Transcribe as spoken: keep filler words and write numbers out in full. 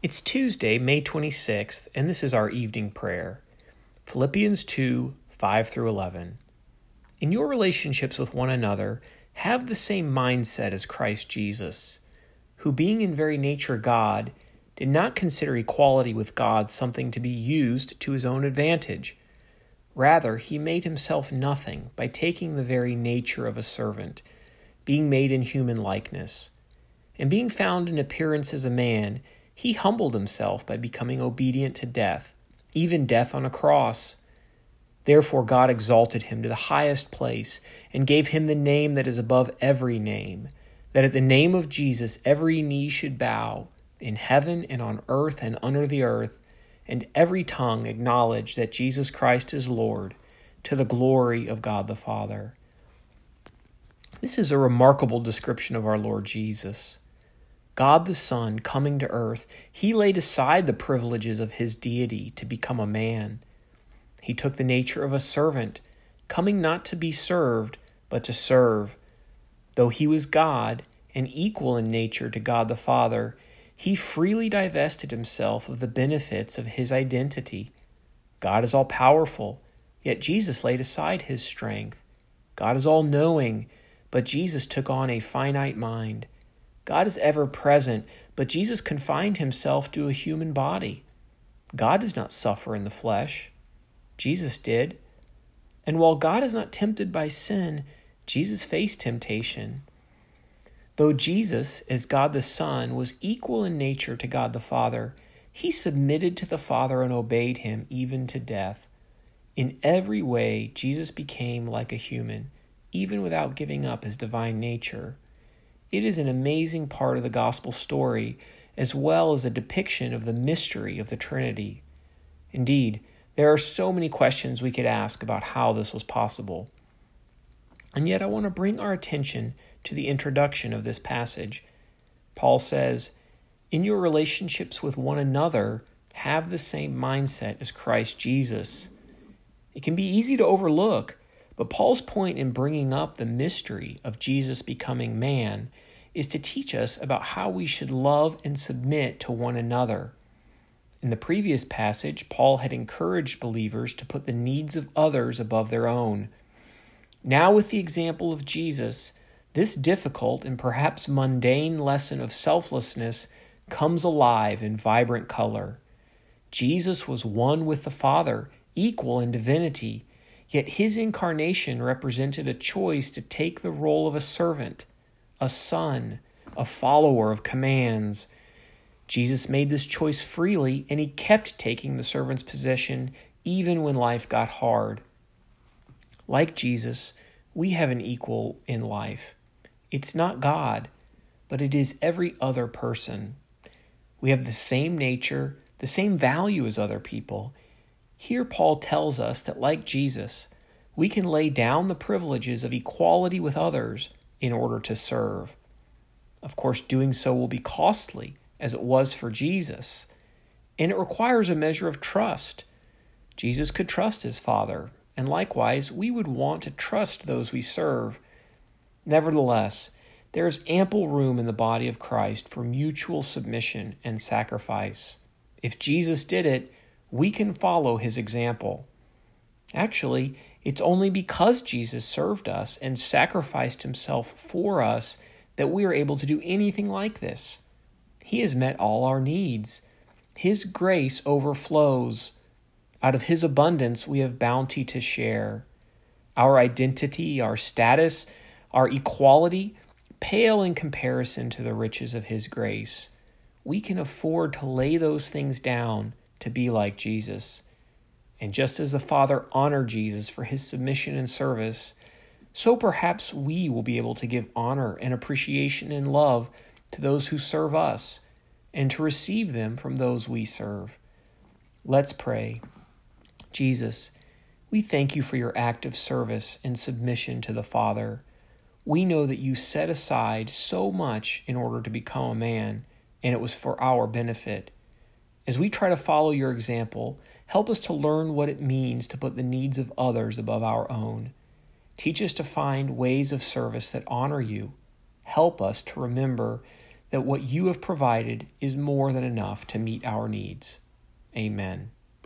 It's Tuesday, May twenty-sixth, and this is our evening prayer. Philippians two, five through eleven. In your relationships with one another, have the same mindset as Christ Jesus, who being in very nature God, did not consider equality with God something to be used to his own advantage. Rather, he made himself nothing by taking the very nature of a servant, being made in human likeness. And being found in appearance as a man, he humbled himself by becoming obedient to death, even death on a cross. Therefore God exalted him to the highest place and gave him the name that is above every name, that at the name of Jesus every knee should bow, in heaven and on earth and under the earth, and every tongue acknowledge that Jesus Christ is Lord, to the glory of God the Father. This is a remarkable description of our Lord Jesus. God the Son coming to earth, he laid aside the privileges of his deity to become a man. He took the nature of a servant, coming not to be served, but to serve. Though he was God and equal in nature to God the Father, he freely divested himself of the benefits of his identity. God is all-powerful, yet Jesus laid aside his strength. God is all-knowing, but Jesus took on a finite mind. God is ever-present, but Jesus confined himself to a human body. God does not suffer in the flesh. Jesus did. And while God is not tempted by sin, Jesus faced temptation. Though Jesus, as God the Son, was equal in nature to God the Father, he submitted to the Father and obeyed him even to death. In every way, Jesus became like a human, even without giving up his divine nature. It is an amazing part of the gospel story, as well as a depiction of the mystery of the Trinity. Indeed, there are so many questions we could ask about how this was possible. And yet I want to bring our attention to the introduction of this passage. Paul says, "In your relationships with one another, have the same mindset as Christ Jesus." It can be easy to overlook, but Paul's point in bringing up the mystery of Jesus becoming man is to teach us about how we should love and submit to one another. In the previous passage, Paul had encouraged believers to put the needs of others above their own. Now, with the example of Jesus, this difficult and perhaps mundane lesson of selflessness comes alive in vibrant color. Jesus was one with the Father, equal in divinity, yet his incarnation represented a choice to take the role of a servant, a son, a follower of commands. Jesus made this choice freely, and he kept taking the servant's position even when life got hard. Like Jesus, we have an equal in life. It's not God, but it is every other person. We have the same nature, the same value as other people. Here Paul tells us that like Jesus, we can lay down the privileges of equality with others in order to serve. Of course, doing so will be costly, as it was for Jesus, and it requires a measure of trust. Jesus could trust his Father, and likewise, we would want to trust those we serve. Nevertheless, there is ample room in the body of Christ for mutual submission and sacrifice. If Jesus did it, we can follow his example. Actually, it's only because Jesus served us and sacrificed himself for us that we are able to do anything like this. He has met all our needs. His grace overflows. Out of his abundance, we have bounty to share. Our identity, our status, our equality pale in comparison to the riches of his grace. We can afford to lay those things down to be like Jesus. And just as the Father honored Jesus for his submission and service, so perhaps we will be able to give honor and appreciation and love to those who serve us, and to receive them from those we serve. Let's pray. Jesus, we thank you for your act of service and submission to the Father. We know that you set aside so much in order to become a man, and it was for our benefit. As we try to follow your example, help us to learn what it means to put the needs of others above our own. Teach us to find ways of service that honor you. Help us to remember that what you have provided is more than enough to meet our needs. Amen.